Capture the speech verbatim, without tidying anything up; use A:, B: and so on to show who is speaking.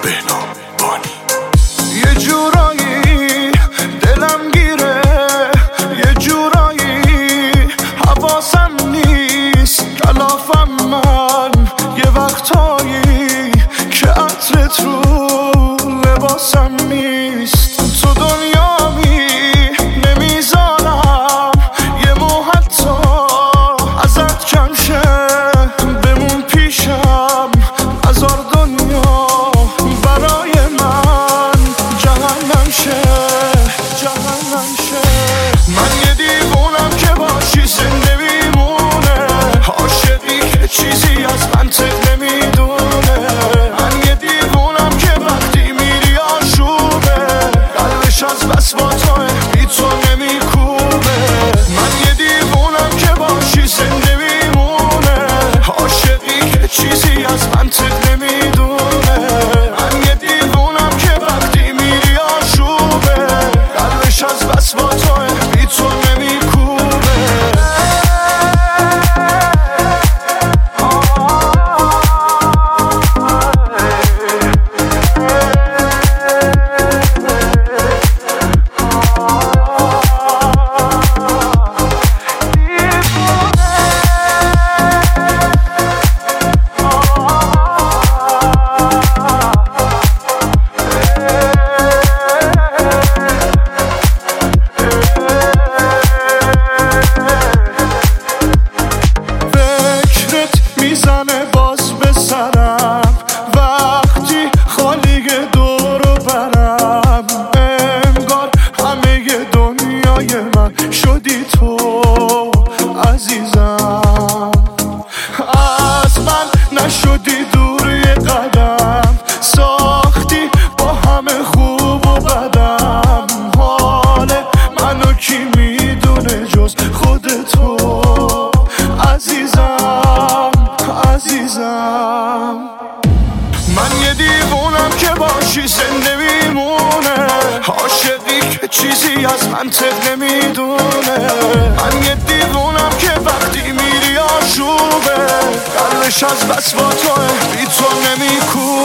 A: بهنام بانی.
B: یه جورایی دلم گیره، یه جورایی حواسم نیست، کلافم من یه وقتایی که عطرت رو لباسم نیست. تو دنیامی نمیذارم یه مو حتی ازت کم شه، بمون پیشم هزار دنیا برای من جهنم شه، جهنم شه. من یه دیوونم که باشی زنده میمونه، عاشقی که چیزی از منطق نمیدونه. من یه دیوونم که وقتی میری آشوبه، قلبش از بس با توه بی تو نمیکوبه. من یه دیوونم که باشی زنده میمونه، عاشقی که چیزی از منطق نمیدونه. من یه دیوونم که وقتی میری آشوبه، قلبش از بس با توه بی تو نمیکوبه. میزنه باز به سرم وقتی خالی دورو برم، انگار همه دنیای من شدی تو عزیزم. از من نشدی دور یه قدم، ساختی با همه خوب و بدم. حال منو کی میدونه جز خود تو عزیزم، عزیزم. من یه دیوونم که باشی زنده میمونه، عاشقی که چیزی از منطق نمیدونه. من یه دیوونم که وقتی میری آشوبه، قلبش از بس با توه بی تو نمیکوبه.